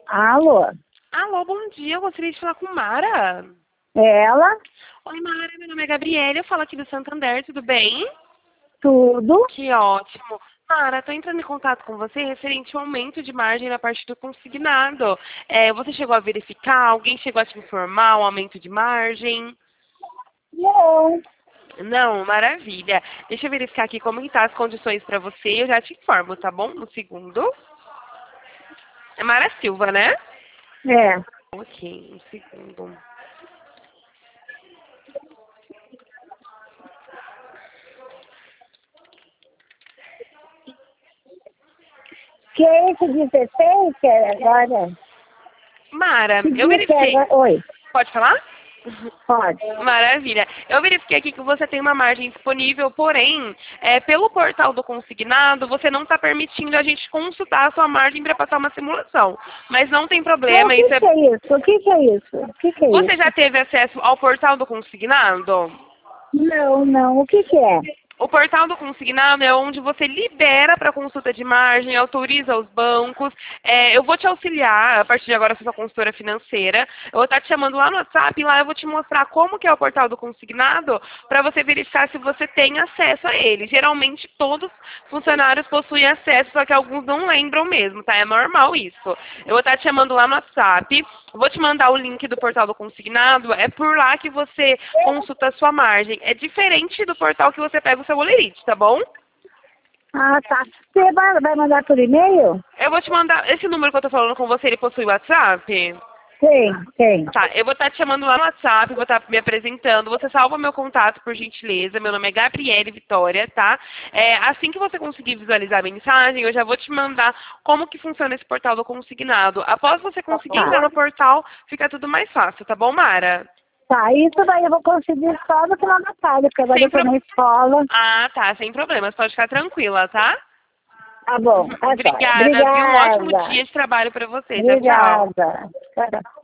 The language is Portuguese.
Alô? Alô, bom dia. Eu gostaria de falar com Mara. Ela? Oi, Mara. Meu nome é Gabriela. Eu falo aqui do Santander. Tudo bem? Tudo? Que ótimo. Mara, estou entrando em contato com você referente ao aumento de margem na parte do consignado. Você chegou a verificar? Alguém chegou a te informar o aumento de margem? Não. Não, maravilha. Deixa eu verificar aqui como estão as condições para você. Eu já te informo, tá bom? Um segundo. É Mara Silva, né? É. Ok, um segundo. Que é esse 16 que é agora? Mara, Que eu dia que é verifiquei. agora? Oi, Pode falar? pode. Maravilha. Eu verifiquei aqui que você tem uma margem disponível, porém, pelo portal do consignado, você não está permitindo a gente consultar a sua margem para passar uma simulação. Mas não tem Não, o problema, que isso é... que é isso? O que que é isso? O que que é Você já isso? teve acesso ao portal do consignado? Não, não. O que que é? O portal do consignado é onde você libera para consulta de margem, autoriza os bancos. Eu vou te auxiliar, a partir de agora eu sou sua consultora financeira. Eu vou estar te chamando lá no WhatsApp e lá eu vou te mostrar como que é o portal do consignado para você verificar se você tem acesso a ele. Geralmente todos os funcionários possuem acesso, só que alguns não lembram mesmo, tá? É normal isso. Eu vou estar te chamando lá no WhatsApp. Vou te mandar o link do portal do consignado. É por lá que você consulta a sua margem. É diferente do portal que você pega o seu olerite, tá bom? Ah, tá. Você vai mandar por e-mail? Eu vou te mandar... Esse número que eu tô falando com você, ele possui WhatsApp? Tem. Tá, eu vou estar te chamando lá no WhatsApp, vou estar me apresentando. Você salva meu contato, por gentileza. Meu nome é Gabriele Vitória, tá? Assim que você conseguir visualizar a mensagem, eu já vou te mandar como que funciona esse portal do consignado. Após você conseguir entrar Tá. no portal, fica tudo mais fácil, tá bom, Mara? Tá, isso daí eu vou conseguir só no final da tarde, porque agora Sem eu tô pro... na escola. Ah, tá, sem problemas. Pode ficar tranquila, tá? Tá bom, tá jóia. Obrigada, viu? Um ótimo Obrigada. dia de trabalho para você. Tchau, tchau. Obrigada. Tchau, tchau.